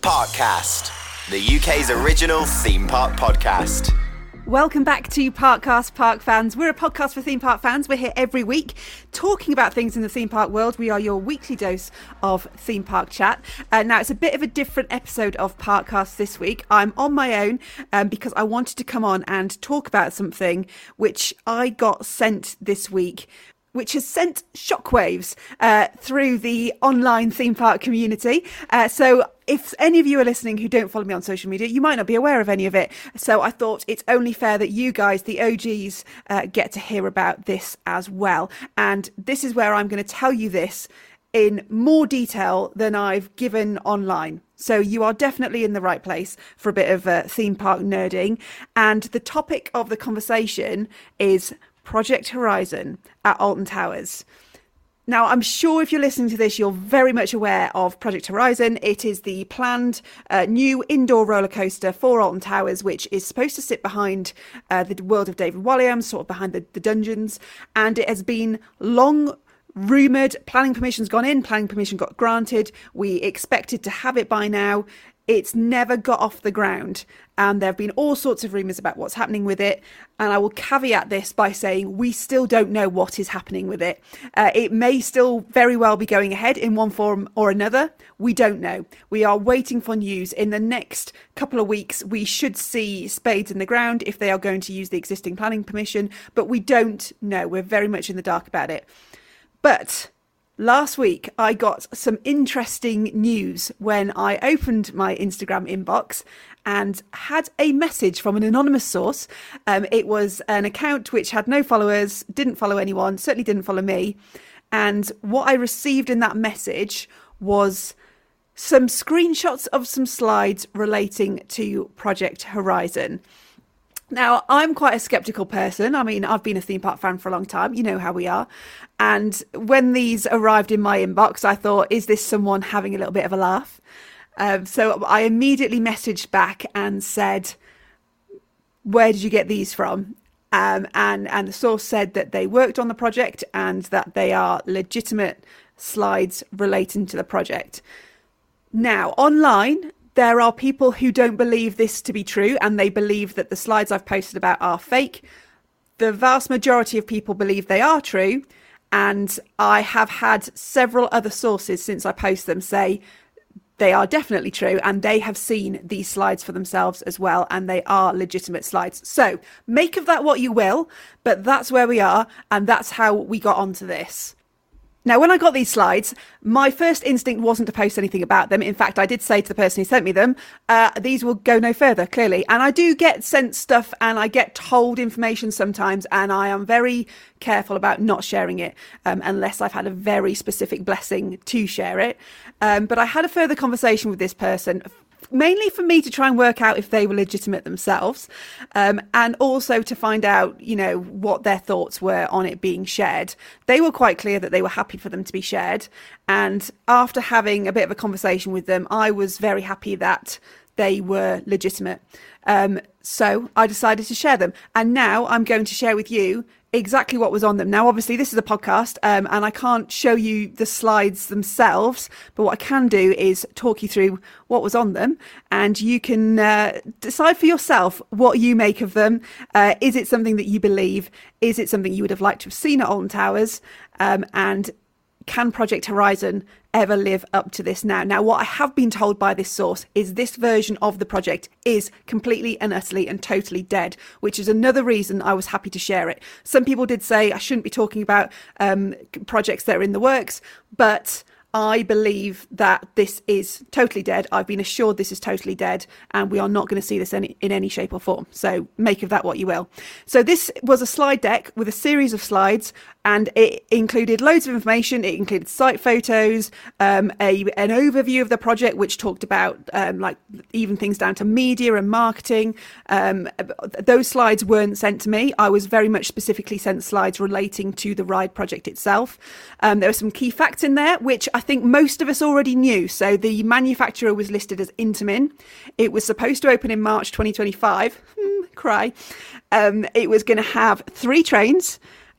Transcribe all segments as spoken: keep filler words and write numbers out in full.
Parkcast, the U K's original theme park podcast. Welcome back to Parkcast, Park fans. We're a podcast for theme park fans. We're here every week talking about things in the theme park world. We are your weekly dose of theme park chat. Uh, now, it's a bit of a different episode of Parkcast this week. I'm on my own um, because I wanted to come on and talk about something which I got sent this week, which has sent shockwaves uh, through the online theme park community. Uh, so if any of you are listening who don't follow me on social media, you might not be aware of any of it. So I thought it's only fair that you guys, the O Gs, uh, get to hear about this as well. And this is where I'm going to tell you this in more detail than I've given online. So you are definitely in the right place for a bit of uh, theme park nerding. And the topic of the conversation is Project Horizon at Alton Towers. Now, I'm sure if you're listening to this, you're very much aware of Project Horizon. It is the planned uh, new indoor roller coaster for Alton Towers, which is supposed to sit behind uh, the world of David Walliams, sort of behind the, the dungeons. And it has been long rumoured. Planning permission's gone in, planning permission got granted. We expected to have it by now. It's never got off the ground, and there have been all sorts of rumours about what's happening with it. And I will caveat this by saying we still don't know what is happening with it. Uh, it may still very well be going ahead in one form or another. We don't know. We are waiting for news. In the next couple of weeks, we should see spades in the ground if they are going to use the existing planning permission, but we don't know. We're very much in the dark about it. But last week, I got some interesting news when I opened my Instagram inbox and had a message from an anonymous source. Um, it was an account which had no followers, didn't follow anyone, certainly didn't follow me. And what I received in that message was some screenshots of some slides relating to Project Horizon. Now, I'm quite a sceptical person. I mean, I've been a theme park fan for a long time. You know how we are. And when these arrived in my inbox, I thought, is this someone having a little bit of a laugh? Um, so I immediately messaged back and said, where did you get these from? Um, and, and the source said that they worked on the project and that they are legitimate slides relating to the project. Now, online, there are people who don't believe this to be true, and they believe that the slides I've posted about are fake. The vast majority of people believe they are true, and I have had several other sources since I post them say they are definitely true, and they have seen these slides for themselves as well, and they are legitimate slides. So make of that what you will, but that's where we are, and that's how we got onto this. Now, when I got these slides, my first instinct wasn't to post anything about them. In fact, I did say to the person who sent me them, uh, these will go no further, clearly. And I do get sent stuff and I get told information sometimes, and I am very careful about not sharing it um, unless I've had a very specific blessing to share it. Um, but I had a further conversation with this person, mainly for me to try and work out if they were legitimate themselves, um, and also to find out, you know, what their thoughts were on it being shared. They were quite clear that they were happy for them to be shared. And after having a bit of a conversation with them, I was very happy that they were legitimate. Um, so I decided to share them. And now I'm going to share with you exactly what was on them. Now, obviously, this is a podcast um, and I can't show you the slides themselves, but what I can do is talk you through what was on them, and you can uh, decide for yourself what you make of them. Uh, is it something that you believe? Is it something you would have liked to have seen at Alton Towers? Um, and can Project Horizon ever live up to this now? Now, what I have been told by this source is this version of the project is completely and utterly and totally dead, which is another reason I was happy to share it. Some people did say I shouldn't be talking about um, projects that are in the works, but I believe that this is totally dead. I've been assured this is totally dead, and we are not going to see this any, in any shape or form. So make of that what you will. So this was a slide deck with a series of slides, and it included loads of information. It included site photos, um, a, an overview of the project, which talked about um, like even things down to media and marketing. Um, those slides weren't sent to me. I was very much specifically sent slides relating to the ride project itself. Um, there were some key facts in there, which I think most of us already knew. So the manufacturer was listed as Intamin. It was supposed to open in March twenty twenty-five. Hmm, cry. Um, it was going to have three trains.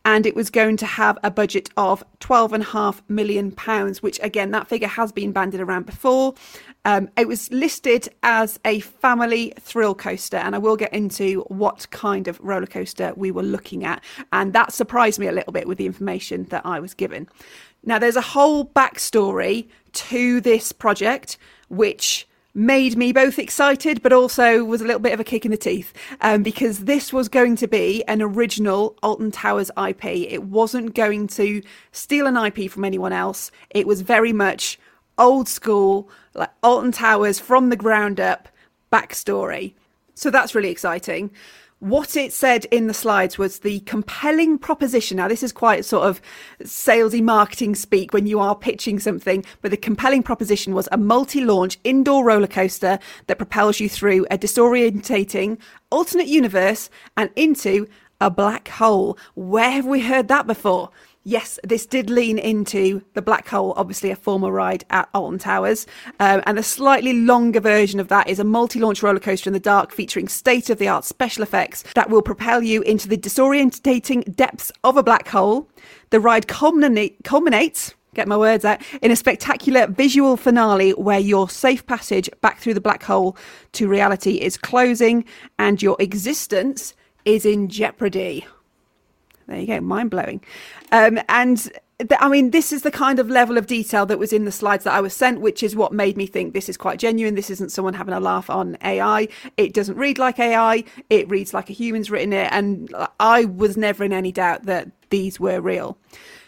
and it was going to have a budget of twelve and a half million pounds, which again, that figure has been bandied around before. Um, it was listed as a family thrill coaster, and I will get into what kind of roller coaster we were looking at. And that surprised me a little bit with the information that I was given. Now, there's a whole backstory to this project, which made me both excited, but also was a little bit of a kick in the teeth, um, because this was going to be an original Alton Towers I P. It wasn't going to steal an I P from anyone else. It was very much old school, like Alton Towers from the ground up backstory. So that's really exciting. What it said in the slides was the compelling proposition. Now, this is quite sort of salesy marketing speak when you are pitching something, but the compelling proposition was a multi-launch indoor roller coaster that propels you through a disorientating alternate universe and into a black hole. Where have we heard that before? Yes, this did lean into the black hole, obviously a former ride at Alton Towers. Um, and the slightly longer version of that is a multi-launch roller coaster in the dark featuring state-of-the-art special effects that will propel you into the disorientating depths of a black hole. The ride culminate, culminates, get my words out, in a spectacular visual finale where your safe passage back through the black hole to reality is closing and your existence is in jeopardy. There you go, mind-blowing. Um, and th- I mean, this is the kind of level of detail that was in the slides that I was sent, which is what made me think this is quite genuine. This isn't someone having a laugh on A I. It doesn't read like A I. It reads like a human's written it. And I was never in any doubt that these were real.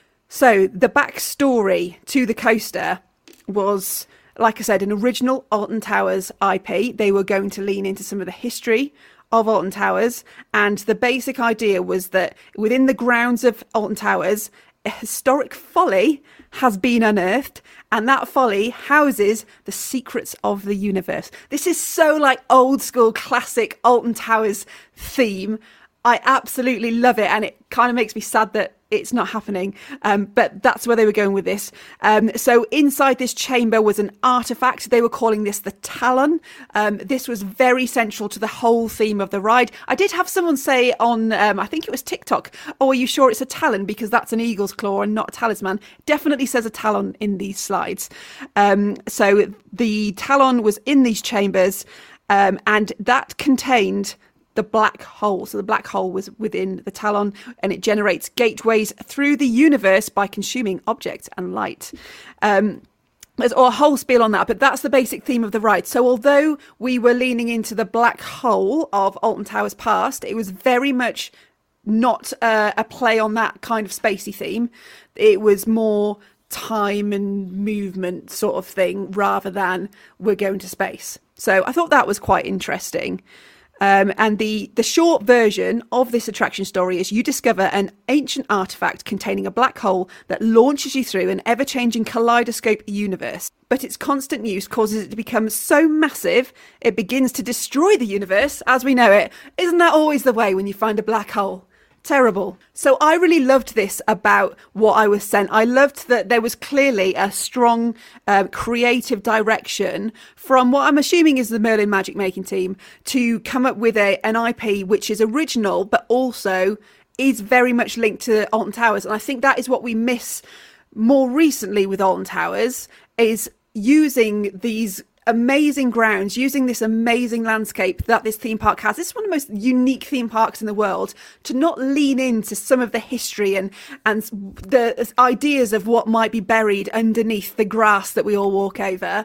So the backstory to the coaster was, like I said, an original Alton Towers I P. They were going to lean into some of the history of Alton Towers, and the basic idea was that within the grounds of Alton Towers, a historic folly has been unearthed, and that folly houses the secrets of the universe. This is so like old school classic Alton Towers theme. I absolutely love it, and it kind of makes me sad that it's not happening, um, but that's where they were going with this. Um, so inside this chamber was an artifact. They were calling this the Talon. Um, this was very central to the whole theme of the ride. I did have someone say on, um, I think it was TikTok, oh, are you sure it's a talon? Because that's an eagle's claw and not a talisman. Definitely says a talon in these slides. Um, so the Talon was in these chambers, um, and that contained the black hole. So the black hole was within the Talon, and it generates gateways through the universe by consuming objects and light. Um, there's a whole spiel on that, but that's the basic theme of the ride. So although we were leaning into the black hole of Alton Towers past, it was very much not uh, a play on that kind of spacey theme. It was more time and movement sort of thing rather than we're going to space. So I thought that was quite interesting. Um, and the, the short version of this attraction story is you discover an ancient artifact containing a black hole that launches you through an ever-changing kaleidoscope universe. But its constant use causes it to become so massive, it begins to destroy the universe as we know it. Isn't that always the way when you find a black hole? Terrible. So I really loved this about what I was sent. I loved that there was clearly a strong uh, creative direction from what I'm assuming is the Merlin Magic Making team to come up with a, an I P which is original, but also is very much linked to Alton Towers. And I think that is what we miss more recently with Alton Towers, is using these amazing grounds, using this amazing landscape that this theme park has. This is one of the most unique theme parks in the world, to not lean into some of the history and and the ideas of what might be buried underneath the grass that we all walk over,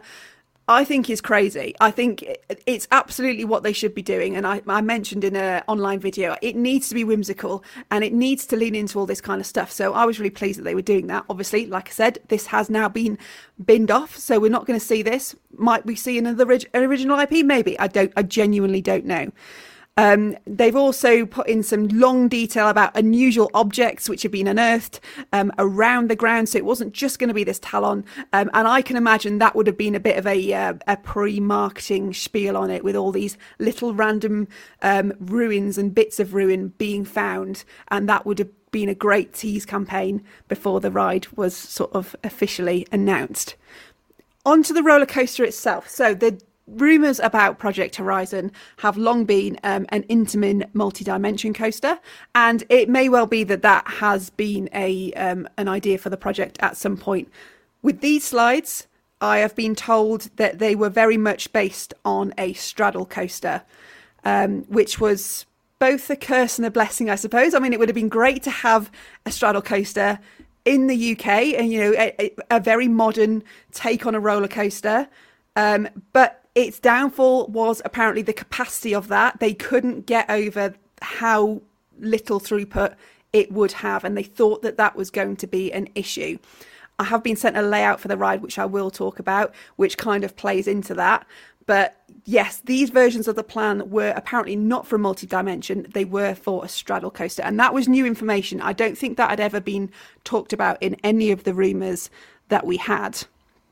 I think is crazy. I think it's absolutely what they should be doing. And I, I mentioned in an online video, it needs to be whimsical and it needs to lean into all this kind of stuff. So I was really pleased that they were doing that. Obviously, like I said, this has now been binned off, so we're not going to see this. Might we see another orig- original I P? Maybe. I don't. I genuinely don't know. Um, they've also put in some long detail about unusual objects which have been unearthed um, around the ground. So it wasn't just going to be this Talon. Um, and I can imagine that would have been a bit of a, uh, a pre-marketing spiel on it, with all these little random um, ruins and bits of ruin being found. And that would have been a great tease campaign before the ride was sort of officially announced. Onto the roller coaster itself. So the rumours about Project Horizon have long been um, an Intamin multi-dimension coaster, and it may well be that that has been a um, an idea for the project at some point. With these slides, I have been told that they were very much based on a straddle coaster, um, which was both a curse and a blessing, I suppose. I mean, it would have been great to have a straddle coaster in the U K, and, you know, a, a very modern take on a roller coaster. Um, but its downfall was apparently the capacity of that. They couldn't get over how little throughput it would have, and they thought that that was going to be an issue. I have been sent a layout for the ride, which I will talk about, which kind of plays into that. But yes, these versions of the plan were apparently not for a multi-dimension. They were for a straddle coaster. And that was new information. I don't think that had ever been talked about in any of the rumours that we had.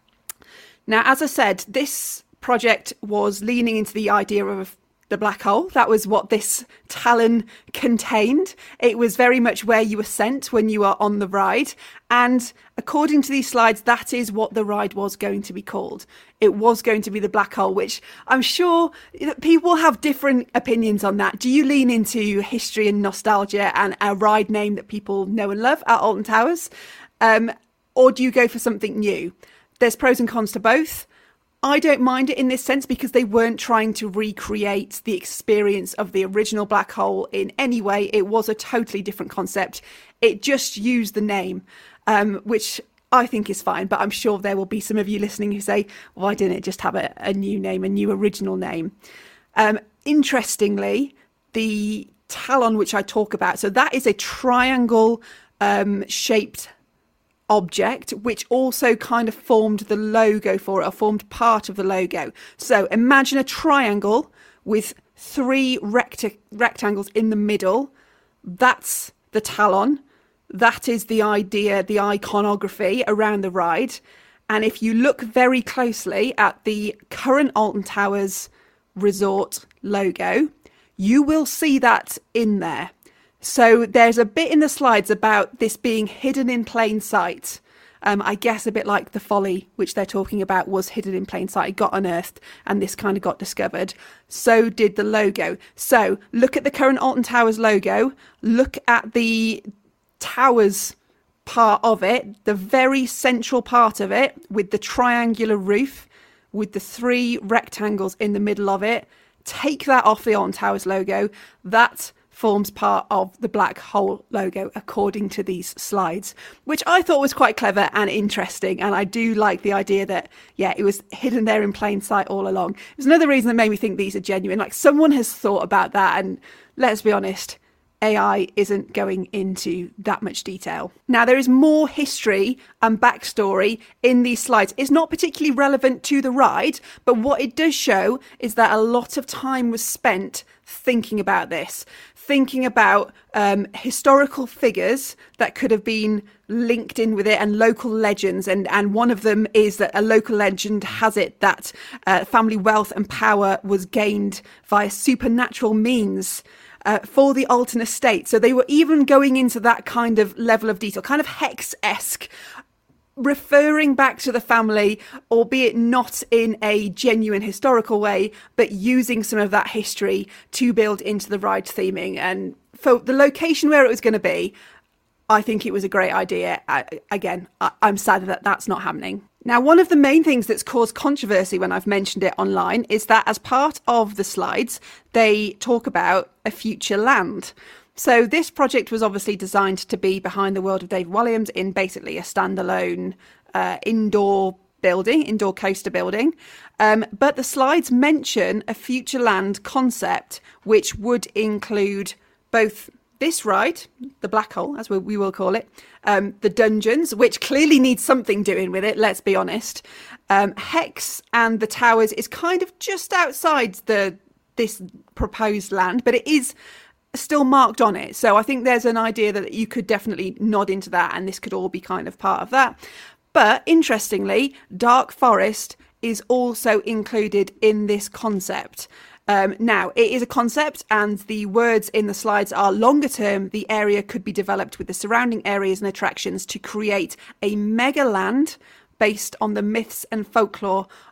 Now, as I said, this project was leaning into the idea of the black hole. That was what this Talon contained. It was very much where you were sent when you are on the ride. And according to these slides, that is what the ride was going to be called. It was going to be the black hole, which I'm sure people have different opinions on that. Do you lean into history and nostalgia and a ride name that people know and love at Alton Towers? Um, or do you go for something new? There's pros and cons to both. I don't mind it in this sense because they weren't trying to recreate the experience of the original black hole in any way. It was a totally different concept. It just used the name, um, which I think is fine. But I'm sure there will be some of you listening who say, why didn't it just have a, a new name, a new original name? Um, interestingly, the Talon, which I talk about, so that is a triangle um, shaped object, which also kind of formed the logo for it, or formed part of the logo. So imagine a triangle with three recti- rectangles in the middle. That's the Talon. That is the idea, the iconography around the ride. And if you look very closely at the current Alton Towers Resort logo, you will see that in there. So there's a bit in the slides about this being hidden in plain sight. Um, I guess a bit like the Folly, which they're talking about, was hidden in plain sight. It got unearthed and this kind of got discovered. So did the logo. So look at the current Alton Towers logo. Look at the towers part of it, the very central part of it with the triangular roof with the three rectangles in the middle of it. Take that off the Alton Towers logo. That forms part of the black hole logo according to these slides, which I thought was quite clever and interesting. And I do like the idea that, yeah, it was hidden there in plain sight all along. It was another reason that made me think these are genuine. Like, someone has thought about that, and let's be honest, A I isn't going into that much detail. Now, there is more history and backstory in these slides. It's not particularly relevant to the ride, but what it does show is that a lot of time was spent thinking about this, thinking about um, historical figures that could have been linked in with it, and local legends. And, and one of them is that a local legend has it that uh, family wealth and power was gained via supernatural means Uh, for the Alton estate. So they were even going into that kind of level of detail, kind of Hex-esque, referring back to the family, albeit not in a genuine historical way, but using some of that history to build into the ride theming. And for the location where it was going to be, I think it was a great idea. I, again, I, I'm sad that that's not happening. Now, one of the main things that's caused controversy when I've mentioned it online is that as part of the slides, they talk about a future land. So this project was obviously designed to be behind the World of David Walliams in basically a standalone uh, indoor building, indoor coaster building. Um, but the slides mention a future land concept, which would include both this ride, the black hole, as we, we will call it, um, the dungeons, which clearly needs something doing with it, let's be honest. Um, Hex and the towers is kind of just outside the this proposed land, but it is still marked on it. So I think there's an idea that you could definitely nod into that, and this could all be kind of part of that. But interestingly, Dark Forest is also included in this concept. Um, now, it is a concept, and the words in the slides are longer term. The area could be developed with the surrounding areas and attractions to create a mega land based on the myths and folklore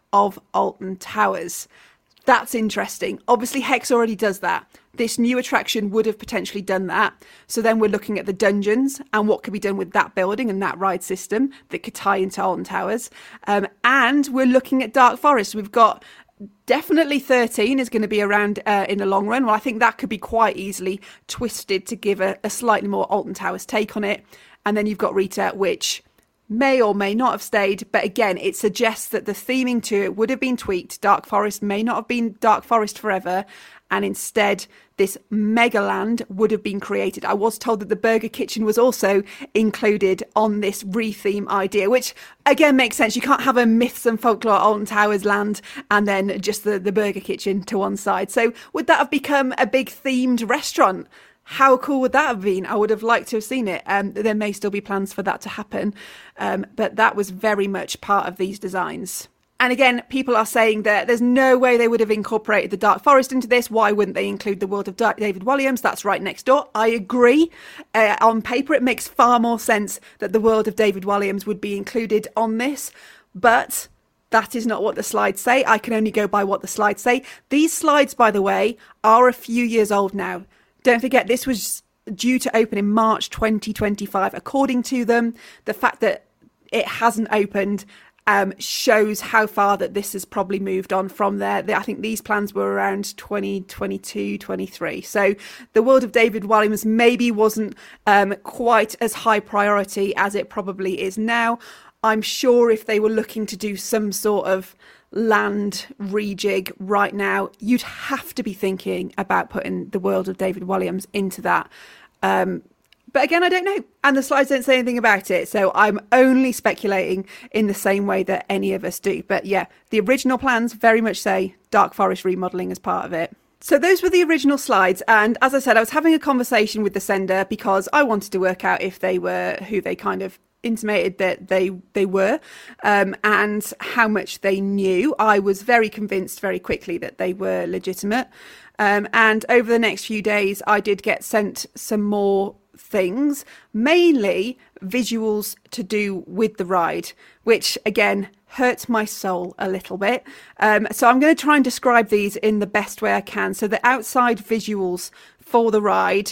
of Alton Towers. That's interesting. Obviously, Hex already does that. This new attraction would have potentially done that. So then we're looking at the dungeons and what could be done with that building and that ride system that could tie into Alton Towers. Um, and we're looking at Dark Forest. We've got definitely thirteen is going to be around uh, in the long run. Well, I think that could be quite easily twisted to give a, a slightly more Alton Towers take on it. And then you've got Rita, which may or may not have stayed, but again, it suggests that the theming to it would have been tweaked. Dark Forest may not have been Dark Forest forever, and instead this Megaland would have been created. I was told that the Burger Kitchen was also included on this re-theme idea, which again makes sense. You can't have a Myths and Folklore Alton Towers land and then just the, the Burger Kitchen to one side. So would that have become a big themed restaurant? How cool would that have been? I would have liked to have seen it. Um, there may still be plans for that to happen. Um, but that was very much part of these designs. And again, people are saying that there's no way they would have incorporated the Dark Forest into this. Why wouldn't they include the world of David Walliams? That's right next door. I agree. Uh, on paper, it makes far more sense that the world of David Walliams would be included on this. But that is not what the slides say. I can only go by what the slides say. These slides, by the way, are a few years old now. Don't forget, this was due to open in March twenty twenty-five. According to them, the fact that it hasn't opened um, shows how far that this has probably moved on from there. I think these plans were around twenty twenty-two, twenty-three. So the world of David Walliams maybe wasn't um, quite as high priority as it probably is now. I'm sure if they were looking to do some sort of land rejig right now, you'd have to be thinking about putting the world of David Walliams into that. Um, but again, I don't know. And the slides don't say anything about it. So I'm only speculating in the same way that any of us do. But yeah, the original plans very much say Dark Forest remodelling as part of it. So those were the original slides. And as I said, I was having a conversation with the sender because I wanted to work out if they were who they kind of intimated that they they were um, and how much they knew. I was very convinced very quickly that they were legitimate. Um, and over the next few days, I did get sent some more things, mainly visuals to do with the ride, which again hurts my soul a little bit. Um, so I'm going to try and describe these in the best way I can. So the outside visuals for the ride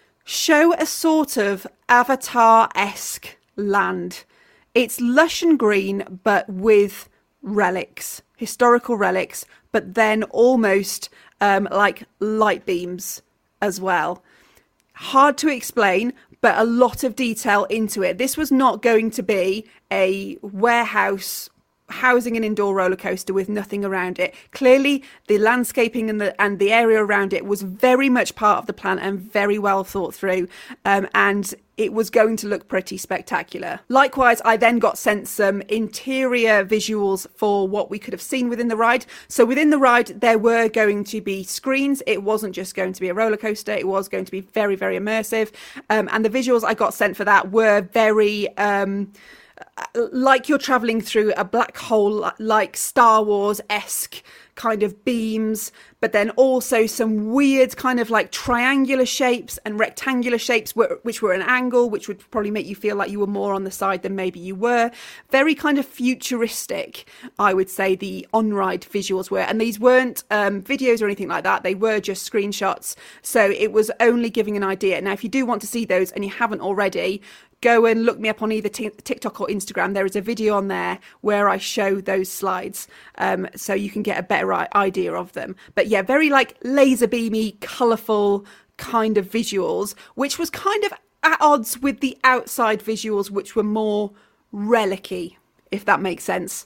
show a sort of Avatar-esque land. It's lush and green, but with relics, historical relics, but then almost um, like light beams as well. Hard to explain, but a lot of detail into it. This was not going to be a warehouse housing an indoor roller coaster with nothing around it. Clearly, the landscaping and the and the area around it was very much part of the plan and very well thought through. Um, and it was going to look pretty spectacular. Likewise, I then got sent some interior visuals for what we could have seen within the ride. So within the ride, there were going to be screens. It wasn't just going to be a roller coaster. It was going to be very, very immersive. Um, and the visuals I got sent for that were very Um, like you're traveling through a black hole, like Star Wars-esque kind of beams, but then also some weird kind of like triangular shapes and rectangular shapes which were an angle, which would probably make you feel like you were more on the side than maybe you were. Very kind of futuristic, I would say, the on-ride visuals were. And these weren't um, videos or anything like that. They were just screenshots. So it was only giving an idea. Now, if you do want to see those and you haven't already, go and look me up on either t- TikTok or Instagram. There is a video on there where I show those slides, um, so you can get a better I- idea of them. But yeah, very like laser beamy, colourful kind of visuals, which was kind of at odds with the outside visuals, which were more relic-y, if that makes sense.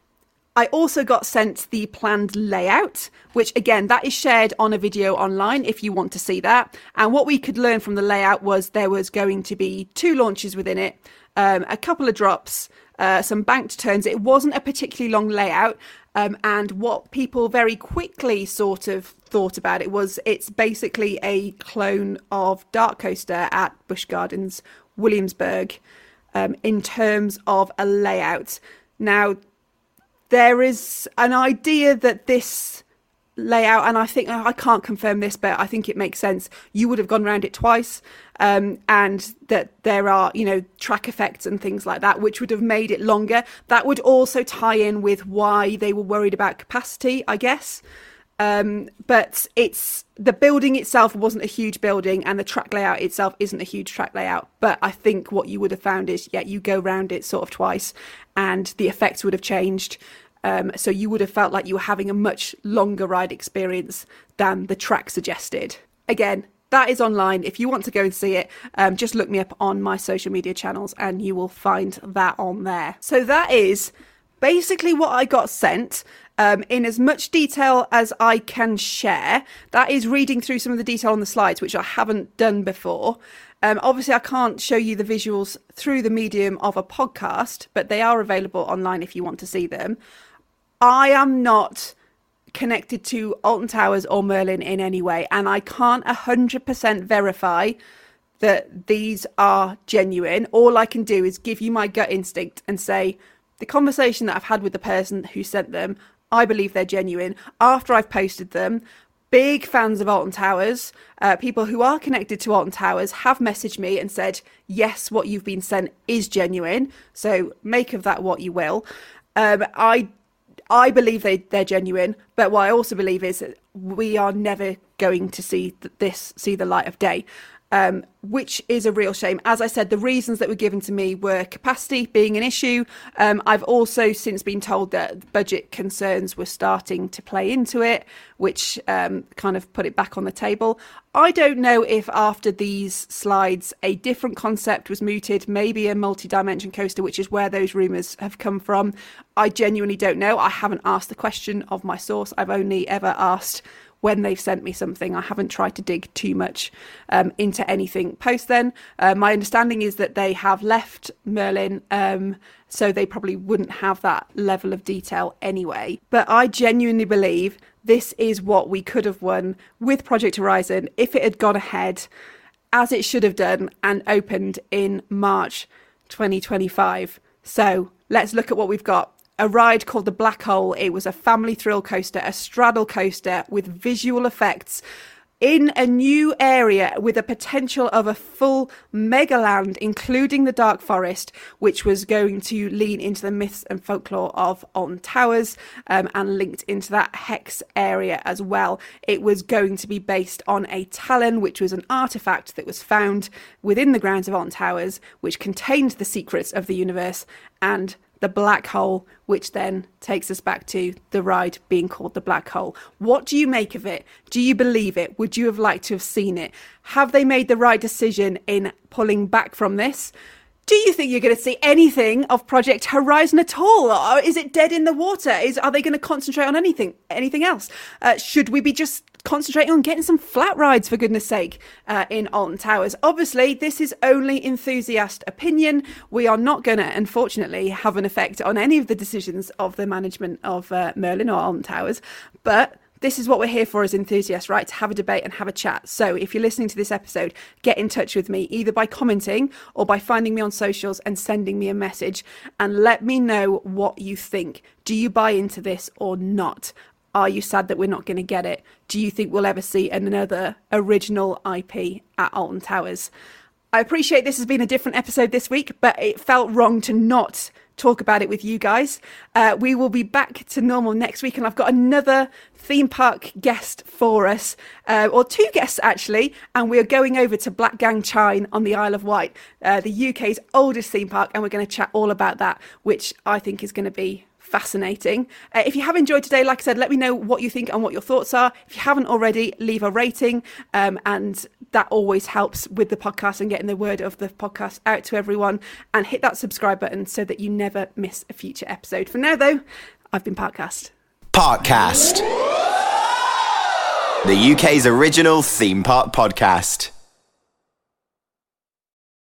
I also got sent the planned layout, which again, that is shared on a video online if you want to see that. And what we could learn from the layout was there was going to be two launches within it, um, a couple of drops, uh, some banked turns. It wasn't a particularly long layout. Um, and what people very quickly sort of thought about it was it's basically a clone of Dark Coaster at Busch Gardens, Williamsburg, um, in terms of a layout. Now, there is an idea that this layout, and I think I can't confirm this, but I think it makes sense. You would have gone around it twice. um, and that there are, you know, track effects and things like that, which would have made it longer. That would also tie in with why they were worried about capacity, I guess. Um, but it's the building itself wasn't a huge building, and the track layout itself isn't a huge track layout. But I think what you would have found is, yeah, you go round it sort of twice, and the effects would have changed. Um, so you would have felt like you were having a much longer ride experience than the track suggested. Again, that is online. If you want to go and see it, um, just look me up on my social media channels and you will find that on there. So that is basically what I got sent. Um, in as much detail as I can share. That is reading through some of the detail on the slides, which I haven't done before. Um, obviously, I can't show you the visuals through the medium of a podcast, but they are available online if you want to see them. I am not connected to Alton Towers or Merlin in any way, and I can't one hundred percent verify that these are genuine. All I can do is give you my gut instinct and say, the conversation that I've had with the person who sent them, I believe they're genuine. After I've posted them, big fans of Alton Towers, uh, people who are connected to Alton Towers have messaged me and said, yes, what you've been sent is genuine. So make of that what you will. Um, I I believe they, they're genuine, but what I also believe is that we are never going to see this, see the light of day. Um, which is a real shame. As I said, the reasons that were given to me were capacity being an issue. Um, I've also since been told that budget concerns were starting to play into it, which um, kind of put it back on the table. I don't know if after these slides a different concept was mooted, maybe a multi-dimension coaster, which is where those rumours have come from. I genuinely don't know. I haven't asked the question of my source. I've only ever asked when they've sent me something. I haven't tried to dig too much um, into anything post then. Uh, my understanding is that they have left Merlin, um, so they probably wouldn't have that level of detail anyway. But I genuinely believe this is what we could have won with Project Horizon if it had gone ahead as it should have done and opened in March twenty twenty-five. So let's look at what we've got. A ride called the Black Hole. It was a family thrill coaster, a straddle coaster with visual effects in a new area with a potential of a full megaland, including the Dark Forest, which was going to lean into the myths and folklore of Alton Towers um, and linked into that Hex area as well. It was going to be based on a Talon, which was an artifact that was found within the grounds of Alton Towers, which contained the secrets of the universe, and the Black Hole, which then takes us back to the ride being called the Black Hole. What do you make of it? Do you believe it? Would you have liked to have seen it? Have they made the right decision in pulling back from this? Do you think you're going to see anything of Project Horizon at all? Or is it dead in the water? Is Are they going to concentrate on anything anything else? Uh, should we be just concentrating on getting some flat rides, for goodness sake, uh, in Alton Towers? Obviously, this is only enthusiast opinion. We are not going to, unfortunately, have an effect on any of the decisions of the management of uh, Merlin or Alton Towers. But this is what we're here for as enthusiasts, right? To have a debate and have a chat. So if you're listening to this episode, get in touch with me either by commenting or by finding me on socials and sending me a message and let me know what you think. Do you buy into this or not? Are you sad that we're not going to get it? Do you think we'll ever see another original I P at Alton Towers? I appreciate this has been a different episode this week, but it felt wrong to not talk about it with you guys. Uh, we will be back to normal next week, and I've got another theme park guest for us, uh, or two guests actually, and we're going over to Black Gang Chine on the Isle of Wight, uh, the U K's oldest theme park, and we're going to chat all about that, which I think is going to be fascinating. Uh, if you have enjoyed today, like I said, let me know what you think and what your thoughts are. If you haven't already, leave a rating, um, and that always helps with the podcast and getting the word of the podcast out to everyone. And hit that subscribe button so that you never miss a future episode. For now, though, I've been Parkcast. Parkcast, the U K's original theme park podcast.